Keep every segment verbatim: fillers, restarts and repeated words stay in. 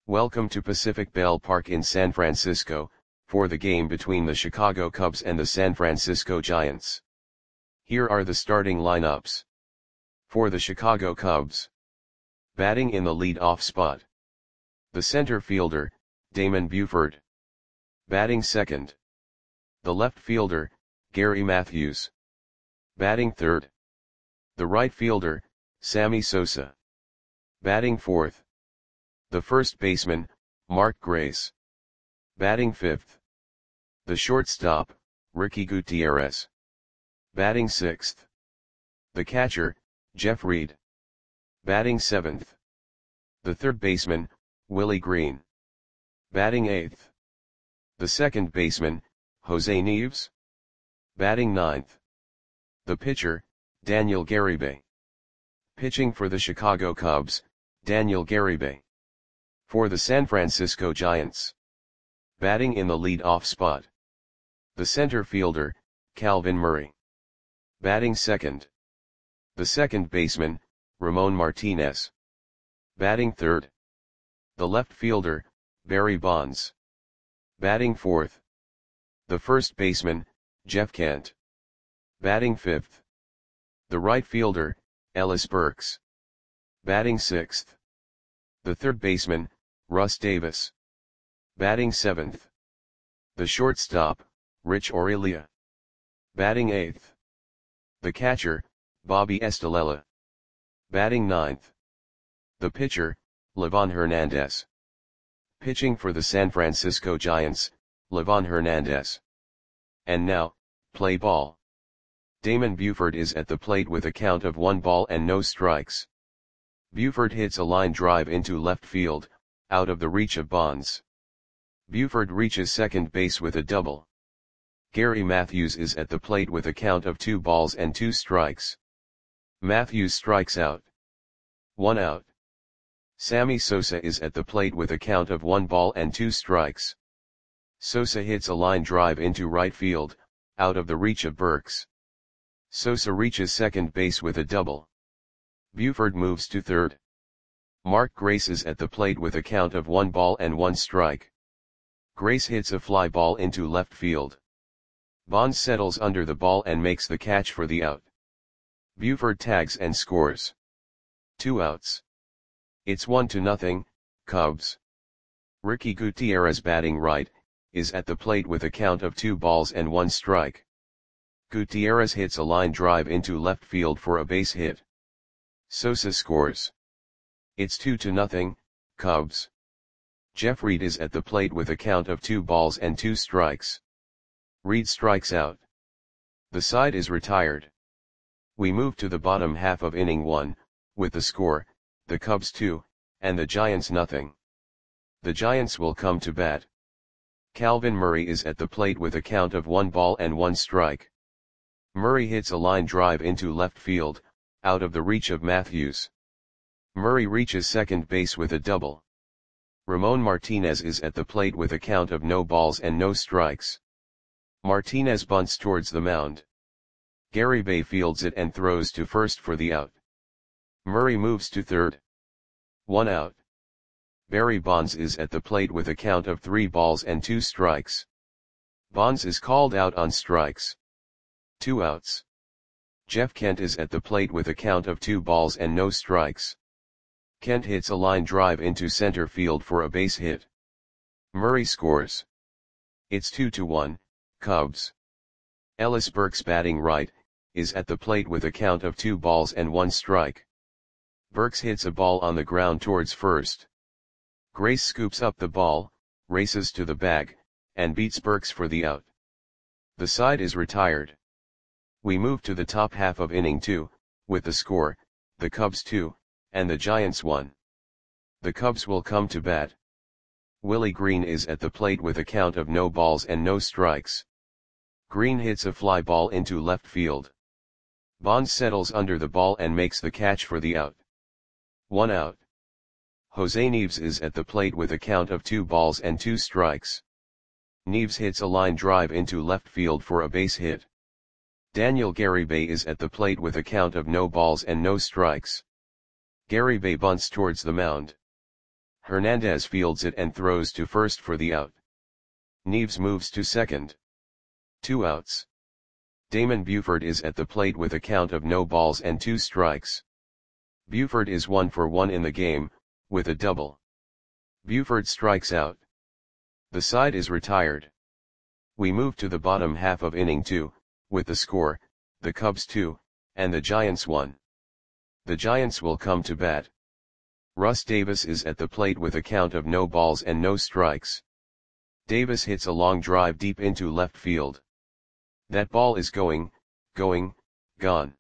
Welcome to Pacific Ballpark in San Francisco, for the game between the Chicago Cubs and the San Francisco Giants. Here are the starting lineups. For the Chicago Cubs. Batting in the lead-off spot. The center fielder, Damon Buford. Batting second. The left fielder, Gary Matthews. Batting third. The right fielder, Sammy Sosa. Batting fourth. The first baseman, Mark Grace. Batting fifth. The shortstop, Ricky Gutierrez. Batting sixth. The catcher, Jeff Reed. Batting seventh. The third baseman, Willie Green. Batting eighth. The second baseman, Jose Nieves. Batting ninth. The pitcher, Daniel Garibay. Pitching for the Chicago Cubs, Daniel Garibay. For the San Francisco Giants. Batting in the lead-off spot. The center fielder, Calvin Murray. Batting second. The second baseman, Ramon Martinez. Batting third. The left fielder, Barry Bonds. Batting fourth. The first baseman, Jeff Kent. Batting fifth. The right fielder, Ellis Burks. Batting sixth. The third baseman, Russ Davis. Batting seventh. The shortstop, Rich Aurelia. Batting eighth. The catcher, Bobby Estalella. Batting ninth. The pitcher, Livan Hernandez. Pitching for the San Francisco Giants, Livan Hernandez. And now, play ball. Damon Buford is at the plate with a count of one ball and no strikes. Buford hits a line drive into left field, out of the reach of Bonds. Buford reaches second base with a double. Gary Matthews is at the plate with a count of two balls and two strikes. Matthews strikes out. One out. Sammy Sosa is at the plate with a count of one ball and two strikes. Sosa hits a line drive into right field, out of the reach of Burks. Sosa reaches second base with a double. Buford moves to third. Mark Grace is at the plate with a count of one ball and one strike. Grace hits a fly ball into left field. Bonds settles under the ball and makes the catch for the out. Buford tags and scores. Two outs. It's one to nothing, Cubs. Ricky Gutierrez, batting right, is at the plate with a count of two balls and one strike. Gutierrez hits a line drive into left field for a base hit. Sosa scores. It's two to nothing, Cubs. Jeff Reed is at the plate with a count of two balls and two strikes. Reed strikes out. The side is retired. We move to the bottom half of inning one, with the score, the Cubs two, and the Giants nothing. The Giants will come to bat. Calvin Murray is at the plate with a count of one ball and one strike. Murray hits a line drive into left field, out of the reach of Matthews. Murray reaches second base with a double. Ramon Martinez is at the plate with a count of no balls and no strikes. Martinez bunts towards the mound. Garibay fields it and throws to first for the out. Murray moves to third. One out. Barry Bonds is at the plate with a count of three balls and two strikes. Bonds is called out on strikes. Two outs. Jeff Kent is at the plate with a count of two balls and no strikes. Kent hits a line drive into center field for a base hit. Murray scores. It's two to one, Cubs. Ellis Burks, batting right, is at the plate with a count of two balls and one strike. Burks hits a ball on the ground towards first. Grace scoops up the ball, races to the bag, and beats Burks for the out. The side is retired. We move to the top half of inning two, with the score, the Cubs two, and the Giants one. The Cubs will come to bat. Willie Green is at the plate with a count of no balls and no strikes. Green hits a fly ball into left field. Bonds settles under the ball and makes the catch for the out. One out. Jose Nieves is at the plate with a count of two balls and two strikes. Nieves hits a line drive into left field for a base hit. Daniel Garibay is at the plate with a count of no balls and no strikes. Garibay bunts towards the mound. Hernandez fields it and throws to first for the out. Neves moves to second. Two outs. Damon Buford is at the plate with a count of no balls and two strikes. Buford is one for one in the game, with a double. Buford strikes out. The side is retired. We move to the bottom half of inning two, with the score, the Cubs two, and the Giants one. The Giants will come to bat. Russ Davis is at the plate with a count of no balls and no strikes. Davis hits a long drive deep into left field. That ball is going, going, gone.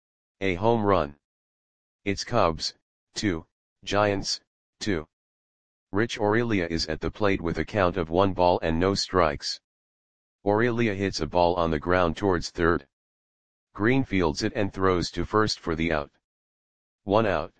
A home run. It's Cubs, two, Giants, two. Rich Aurelia is at the plate with a count of one ball and no strikes. Aurelia hits a ball on the ground towards third. Green fields it and throws to first for the out. One out.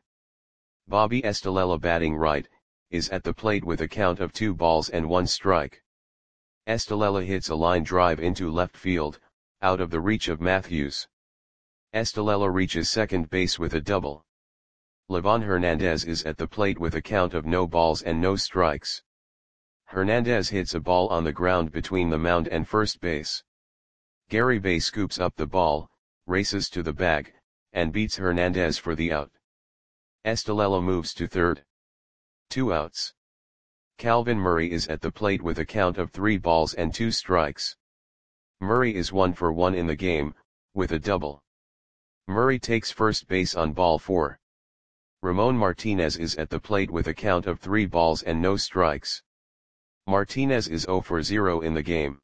Bobby Estalella, batting right, is at the plate with a count of two balls and one strike. Estalella hits a line drive into left field, out of the reach of Matthews. Estalella reaches second base with a double. Livan Hernandez is at the plate with a count of no balls and no strikes. Hernandez hits a ball on the ground between the mound and first base. Gary Bay scoops up the ball, races to the bag, and beats Hernandez for the out. Estalella moves to third. Two outs. Calvin Murray is at the plate with a count of three balls and two strikes. Murray is one for one in the game, with a double. Murray takes first base on ball four. Ramon Martinez is at the plate with a count of three balls and no strikes. Martinez is zero for zero in the game.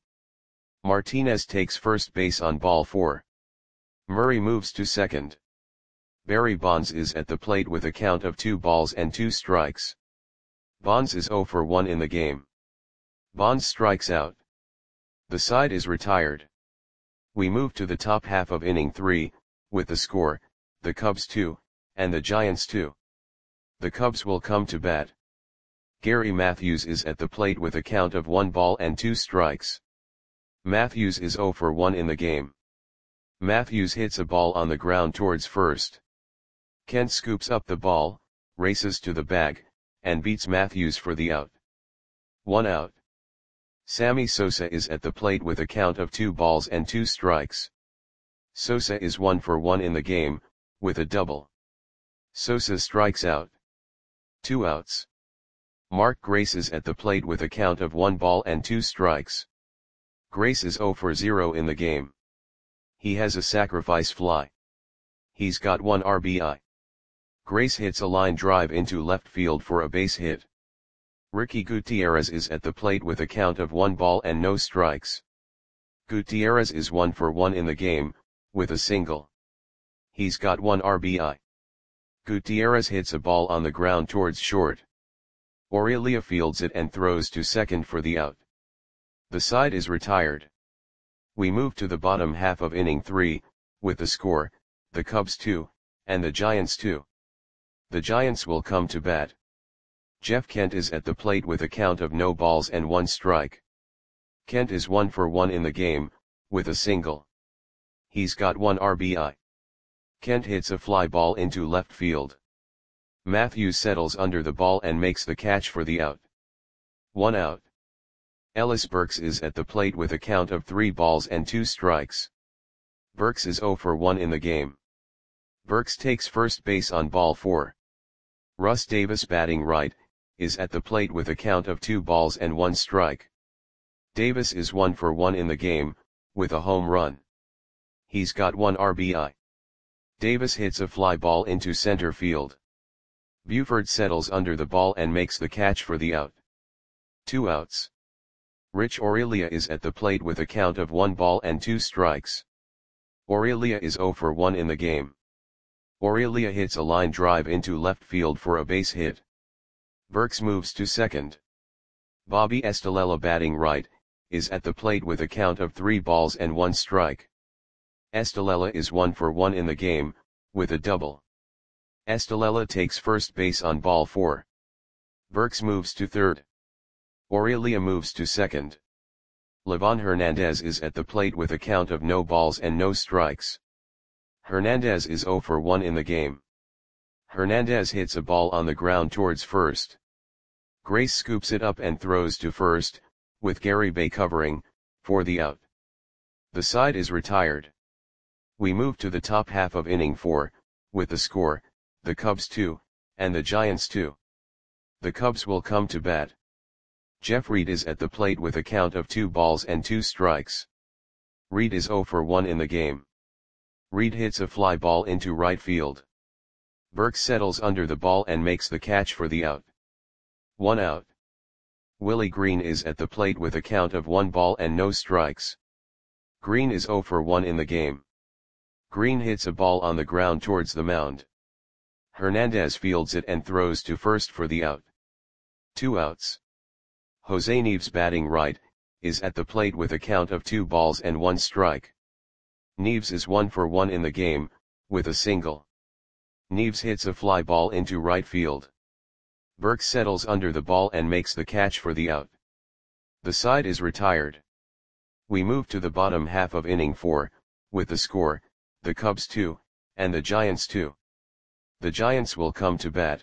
Martinez takes first base on ball four. Murray moves to second. Barry Bonds is at the plate with a count of two balls and two strikes. Bonds is zero for one in the game. Bonds strikes out. The side is retired. We move to the top half of inning three, with the score, the Cubs two, and the Giants two. The Cubs will come to bat. Gary Matthews is at the plate with a count of one ball and two strikes. Matthews is zero for one in the game. Matthews hits a ball on the ground towards first. Kent scoops up the ball, races to the bag, and beats Matthews for the out. One out. Sammy Sosa is at the plate with a count of two balls and two strikes. Sosa is one for one in the game, with a double. Sosa strikes out. Two outs. Mark Grace is at the plate with a count of one ball and two strikes. Grace is zero for zero in the game. He has a sacrifice fly. He's got one R B I. Grace hits a line drive into left field for a base hit. Ricky Gutierrez is at the plate with a count of one ball and no strikes. Gutierrez is one for one in the game, with a single. He's got one R B I. Gutierrez hits a ball on the ground towards short. Aurelia fields it and throws to second for the out. The side is retired. We move to the bottom half of inning three, with the score, the Cubs two, and the Giants two. The Giants will come to bat. Jeff Kent is at the plate with a count of no balls and one strike. Kent is one for one in the game, with a single. He's got one R B I. Kent hits a fly ball into left field. Matthews settles under the ball and makes the catch for the out. One out. Ellis Burks is at the plate with a count of three balls and two strikes. Burks is zero for one in the game. Burks takes first base on ball four. Russ Davis, batting right, is at the plate with a count of two balls and one strike. Davis is one for one in the game, with a home run. He's got one R B I. Davis hits a fly ball into center field. Buford settles under the ball and makes the catch for the out. Two outs. Rich Aurelia is at the plate with a count of one ball and two strikes. Aurelia is zero for one in the game. Aurelia hits a line drive into left field for a base hit. Burks moves to second. Bobby Estalella, batting right, is at the plate with a count of three balls and one strike. Estalella is one for one in the game, with a double. Estalella takes first base on ball four. Burks moves to third. Aurelia moves to second. Livan Hernandez is at the plate with a count of no balls and no strikes. Hernandez is zero for one in the game. Hernandez hits a ball on the ground towards first. Grace scoops it up and throws to first, with Garibay covering, for the out. The side is retired. We move to the top half of inning four, with the score, the Cubs two, and the Giants two. The Cubs will come to bat. Jeff Reed is at the plate with a count of two balls and two strikes. Reed is oh for one in the game. Reed hits a fly ball into right field. Burks settles under the ball and makes the catch for the out. One out. Willie Green is at the plate with a count of one ball and no strikes. Green is oh for one in the game. Green hits a ball on the ground towards the mound. Hernandez fields it and throws to first for the out. Two outs. Jose Nieves, batting right, is at the plate with a count of two balls and one strike. Nieves is one for one in the game, with a single. Nieves hits a fly ball into right field. Burks settles under the ball and makes the catch for the out. The side is retired. We move to the bottom half of inning four, with the score, the Cubs two, and the Giants two. The Giants will come to bat.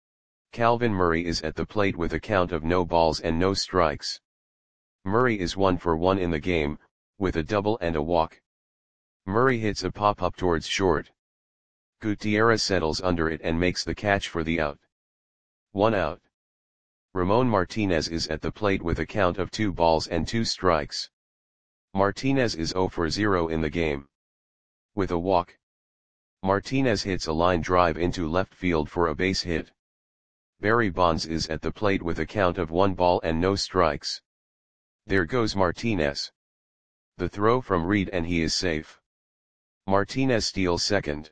Calvin Murray is at the plate with a count of no balls and no strikes. Murray is one for one in the game, with a double and a walk. Murray hits a pop-up towards short. Gutierrez settles under it and makes the catch for the out. One out. Ramon Martinez is at the plate with a count of two balls and two strikes. Martinez is oh for zero in the game. With a walk. Martinez hits a line drive into left field for a base hit. Barry Bonds is at the plate with a count of one ball and no strikes. There goes Martinez. The throw from Reed and he is safe. Martinez steals second.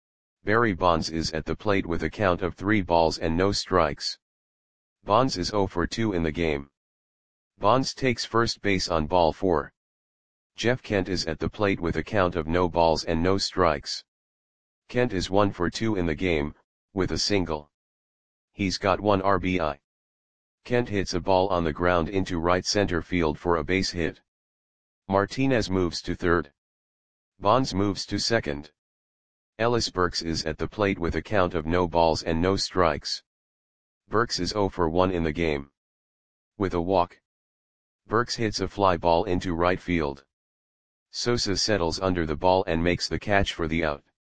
Barry Bonds is at the plate with a count of three balls and no strikes. Bonds is oh for two in the game. Bonds takes first base on ball four. Jeff Kent is at the plate with a count of no balls and no strikes. Kent is one for two in the game, with a single. He's got one R B I. Kent hits a ball on the ground into right center field for a base hit. Martinez moves to third. Bonds moves to second. Ellis Burks is at the plate with a count of no balls and no strikes. Burks is oh for one in the game. With a walk. Burks hits a fly ball into right field. Sosa settles under the ball and makes the catch for the out.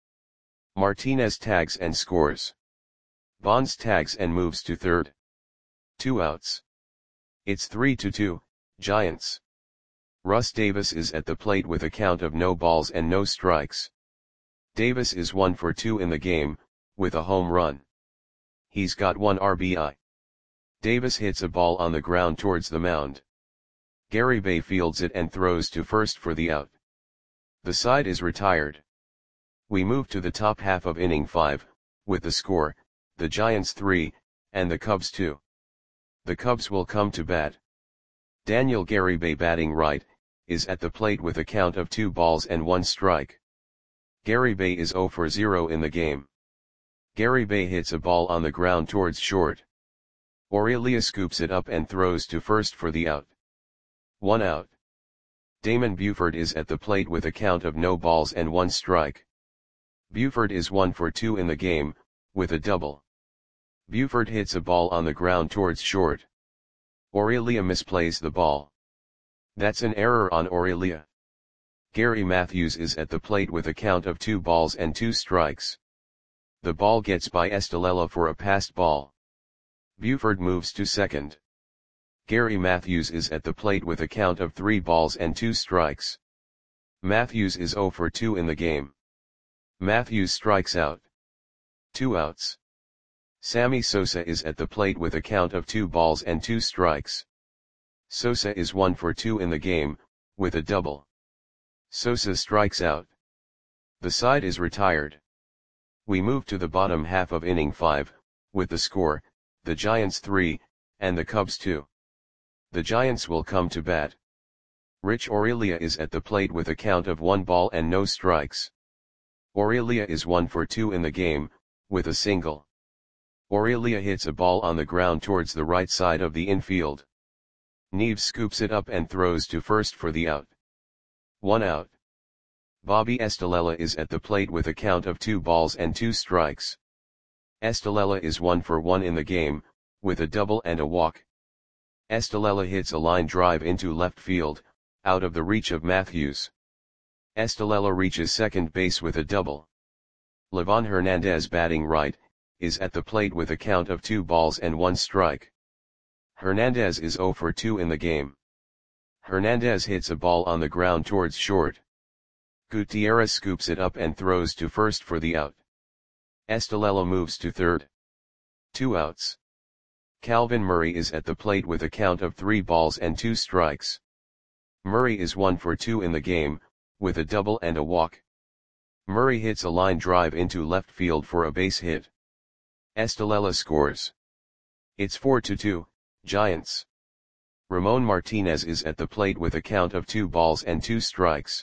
Martinez tags and scores. Bonds tags and moves to third. Two outs. It's three to two, Giants. Russ Davis is at the plate with a count of no balls and no strikes. Davis is one for two in the game, with a home run. He's got one R B I. Davis hits a ball on the ground towards the mound. Garibay fields it and throws to first for the out. The side is retired. We move to the top half of inning five, with the score, the Giants three, and the Cubs two. The Cubs will come to bat. Daniel Garibay, batting right, is at the plate with a count of two balls and one strike. Garibay is oh for zero in the game. Garibay hits a ball on the ground towards short. Aurelia scoops it up and throws to first for the out. One out. Damon Buford is at the plate with a count of no balls and one strike. Buford is one for two in the game, with a double. Buford hits a ball on the ground towards short. Aurelia misplays the ball. That's an error on Aurelia. Gary Matthews is at the plate with a count of two balls and two strikes. The ball gets by Estalella for a passed ball. Buford moves to second. Gary Matthews is at the plate with a count of three balls and two strikes. Matthews is oh for two in the game. Matthews strikes out. Two outs. Sammy Sosa is at the plate with a count of two balls and two strikes. Sosa is one for two in the game, with a double. Sosa strikes out. The side is retired. We move to the bottom half of inning five, with the score, the Giants three, and the Cubs two. The Giants will come to bat. Rich Aurelia is at the plate with a count of one ball and no strikes. Aurelia is one for two in the game, with a single. Aurelia hits a ball on the ground towards the right side of the infield. Nieves scoops it up and throws to first for the out. One out. Bobby Estalella is at the plate with a count of two balls and two strikes. Estalella is one for one in the game, with a double and a walk. Estelella hits a line drive into left field, out of the reach of Matthews. Estelella reaches second base with a double. Livan Hernandez, batting right, is at the plate with a count of two balls and one strike. Hernandez is zero for two in the game. Hernandez hits a ball on the ground towards short. Gutierrez scoops it up and throws to first for the out. Estelella moves to third. Two outs. Calvin Murray is at the plate with a count of three balls and two strikes. Murray is one for two in the game, with a double and a walk. Murray hits a line drive into left field for a base hit. Estelella scores. It's four to two, Giants. Ramon Martinez is at the plate with a count of two balls and two strikes.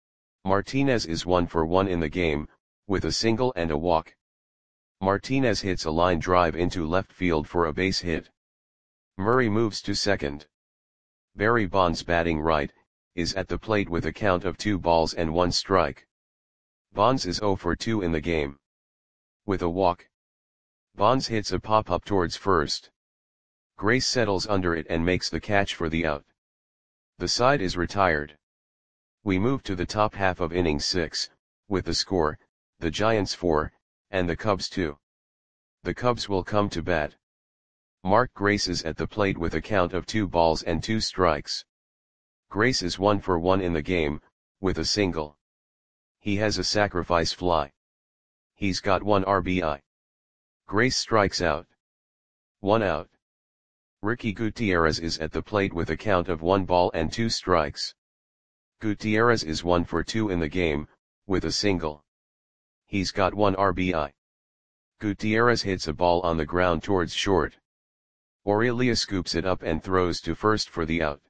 Martinez is one for one in the game, with a single and a walk. Martinez hits a line drive into left field for a base hit. Murray moves to second. Barry Bonds, batting right, is at the plate with a count of two balls and one strike. Bonds is zero for two in the game. With a walk. Bonds hits a pop-up towards first. Grace settles under it and makes the catch for the out. The side is retired. We move to the top half of inning six, with the score, the Giants four, and the Cubs two. The Cubs will come to bat. Mark Grace is at the plate with a count of two balls and two strikes. Grace is one for one in the game, with a single. He has a sacrifice fly. He's got one R B I. Grace strikes out. One out. Ricky Gutierrez is at the plate with a count of one ball and two strikes. Gutierrez is one for two in the game, with a single. He's got one R B I. Gutierrez hits a ball on the ground towards short. Aurelia scoops it up and throws to first for the out.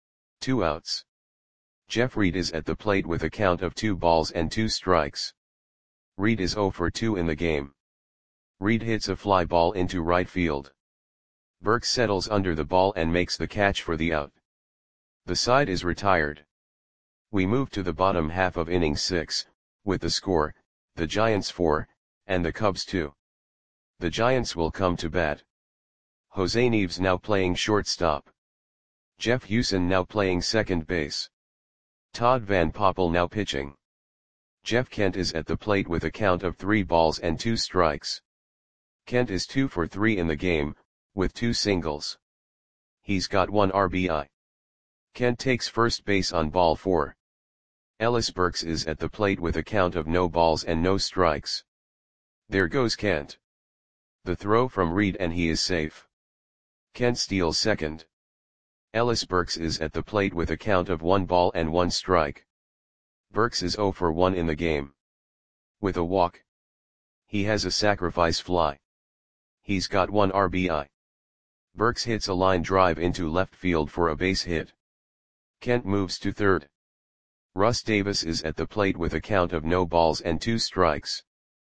Two outs. Jeff Reed is at the plate with a count of two balls and two strikes. Reed is zero for two in the game. Reed hits a fly ball into right field. Burke settles under the ball and makes the catch for the out. The side is retired. We move to the bottom half of inning six, with the score, the Giants four, and the Cubs two. The Giants will come to bat. Jose Nieves now playing shortstop. Jeff Hewson now playing second base. Todd Van Poppel now pitching. Jeff Kent is at the plate with a count of three balls and two strikes. Kent is two for three in the game, with two singles. He's got one R B I. Kent takes first base on ball four. Ellis Burks is at the plate with a count of no balls and no strikes. There goes Kent. The throw from Reed and he is safe. Kent steals second. Ellis Burks is at the plate with a count of one ball and one strike. Burks is zero for one in the game. With a walk. He has a sacrifice fly. He's got one R B I. Burks hits a line drive into left field for a base hit. Kent moves to third. Russ Davis is at the plate with a count of no balls and two strikes.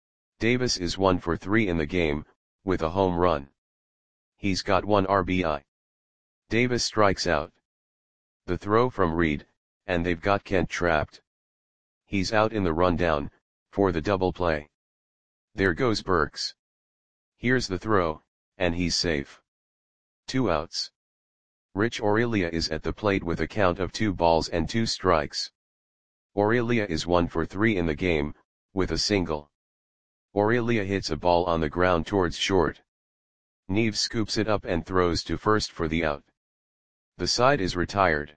Davis is one for three in the game, with a home run. He's got one R B I. Davis strikes out. The throw from Reed, and they've got Kent trapped. He's out in the rundown, for the double play. There goes Burks. Here's the throw, and he's safe. Two outs. Rich Aurelia is at the plate with a count of two balls and two strikes. Aurelia is one for three in the game, with a single. Aurelia hits a ball on the ground towards short. Nieves scoops it up and throws to first for the out. The side is retired.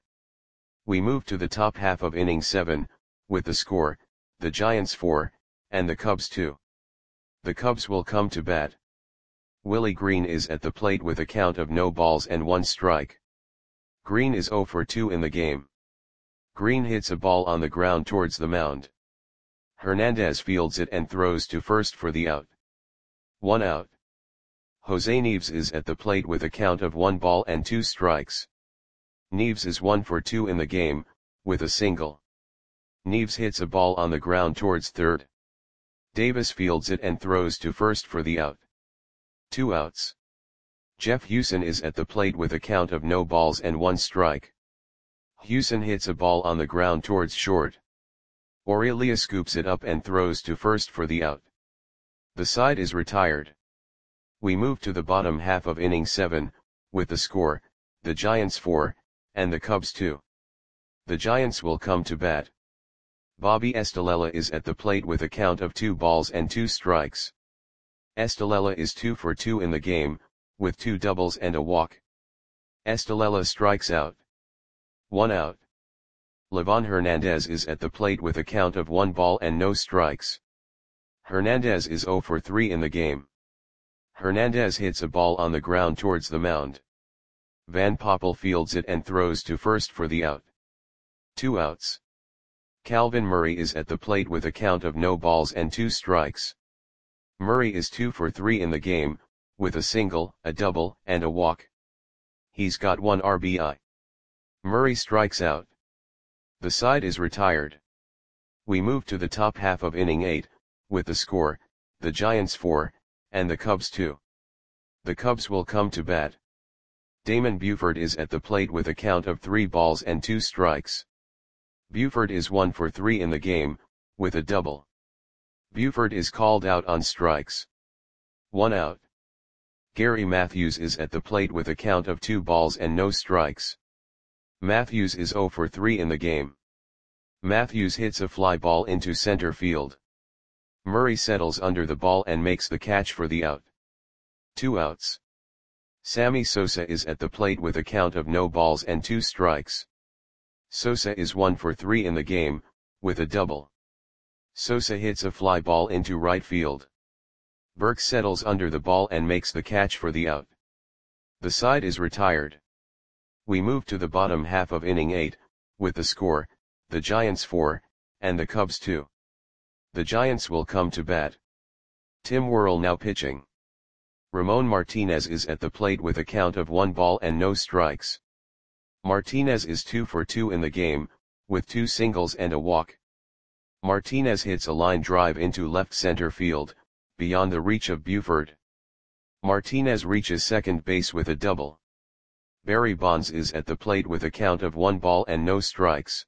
We move to the top half of inning seven, with the score, the Giants four, and the Cubs two. The Cubs will come to bat. Willie Green is at the plate with a count of no balls and one strike. Green is zero for two in the game. Green hits a ball on the ground towards the mound. Hernandez fields it and throws to first for the out. One out. Jose Nieves is at the plate with a count of one ball and two strikes. Nieves is one for two in the game, with a single. Nieves hits a ball on the ground towards third. Davis fields it and throws to first for the out. Two outs. Jeff Hewson is at the plate with a count of no balls and one strike. Hewson hits a ball on the ground towards short. Aurelia scoops it up and throws to first for the out. The side is retired. We move to the bottom half of inning seven, with the score, the Giants four, and the Cubs two. The Giants will come to bat. Bobby Estalella is at the plate with a count of two balls and two strikes. Estalella is two for two in the game, with two doubles and a walk. Estalella strikes out. One out. Livan Hernandez is at the plate with a count of one ball and no strikes. Hernandez is zero for three in the game. Hernandez hits a ball on the ground towards the mound. Van Poppel fields it and throws to first for the out. Two outs. Calvin Murray is at the plate with a count of no balls and two strikes. Murray is two for three in the game, with a single, a double, and a walk. He's got one R B I. Murray strikes out. The side is retired. We move to the top half of inning eight, with the score, the Giants four, and the Cubs two. The Cubs will come to bat. Damon Buford is at the plate with a count of three balls and two strikes. Buford is one for three in the game, with a double. Buford is called out on strikes. One out. Gary Matthews is at the plate with a count of two balls and no strikes. Matthews is zero for three in the game. Matthews hits a fly ball into center field. Murray settles under the ball and makes the catch for the out. Two outs. Sammy Sosa is at the plate with a count of no balls and two strikes. Sosa is one for three in the game, with a double. Sosa hits a fly ball into right field. Burke settles under the ball and makes the catch for the out. The side is retired. We move to the bottom half of inning eight, with the score, the Giants four, and the Cubs two. The Giants will come to bat. Tim Worrell now pitching. Ramon Martinez is at the plate with a count of one ball and no strikes. Martinez is two for two in the game, with two singles and a walk. Martinez hits a line drive into left center field, beyond the reach of Buford. Martinez reaches second base with a double. Barry Bonds is at the plate with a count of one ball and no strikes.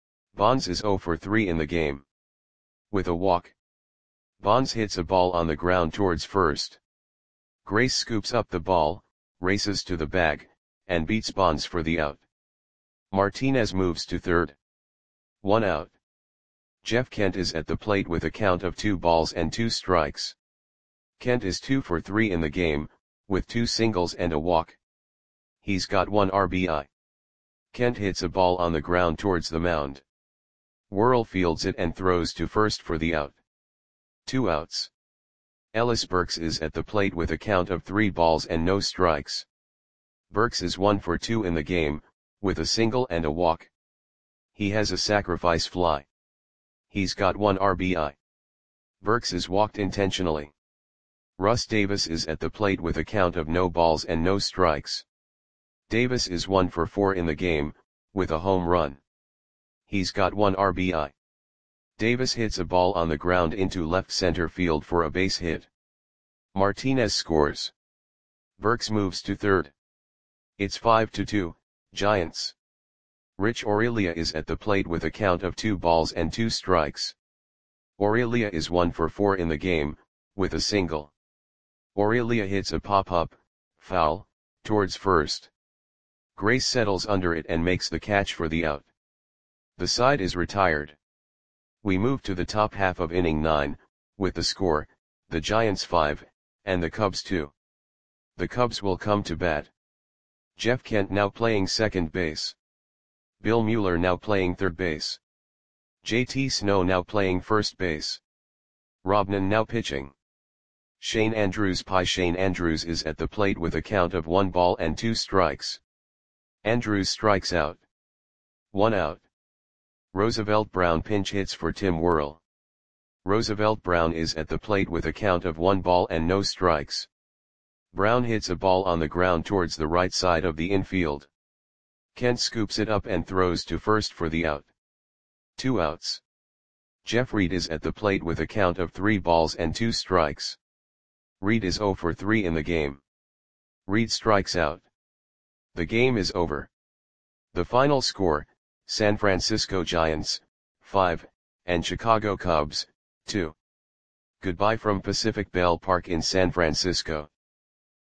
Bonds is zero for three in the game. With a walk. Bonds hits a ball on the ground towards first. Grace scoops up the ball, races to the bag, and beats Bonds for the out. Martinez moves to third. One out. Jeff Kent is at the plate with a count of two balls and two strikes. Kent is two for three in the game, with two singles and a walk. He's got one R B I. Kent hits a ball on the ground towards the mound. Worrell fields it and throws to first for the out. Two outs. Ellis Burks is at the plate with a count of three balls and no strikes. Burks is one for two in the game, with a single and a walk. He has a sacrifice fly. He's got one R B I. Burks is walked intentionally. Russ Davis is at the plate with a count of no balls and no strikes. Davis is one for four in the game, with a home run. He's got one R B I. Davis hits a ball on the ground into left center field for a base hit. Martinez scores. Burks moves to third. It's five to two, Giants. Rich Aurelia is at the plate with a count of two balls and two strikes. Aurelia is one for four in the game, with a single. Aurelia hits a pop-up, foul, towards first. Grace settles under it and makes the catch for the out. The side is retired. We move to the top half of inning nine, with the score, the Giants five, and the Cubs two. The Cubs will come to bat. Jeff Kent now playing second base. Bill Mueller now playing third base. J T Snow now playing first base. Robnan now pitching. Shane Andrews Pie Shane Andrews is at the plate with a count of one ball and two strikes. Andrews strikes out. One out. Roosevelt Brown pinch hits for Tim Worrell. Roosevelt Brown is at the plate with a count of one ball and no strikes. Brown hits a ball on the ground towards the right side of the infield. Kent scoops it up and throws to first for the out. Two outs. Jeff Reed is at the plate with a count of three balls and two strikes. Reed is zero for three in the game. Reed strikes out. The game is over. The final score, San Francisco Giants, five, and Chicago Cubs, two. Goodbye from Pacific Bell Park in San Francisco.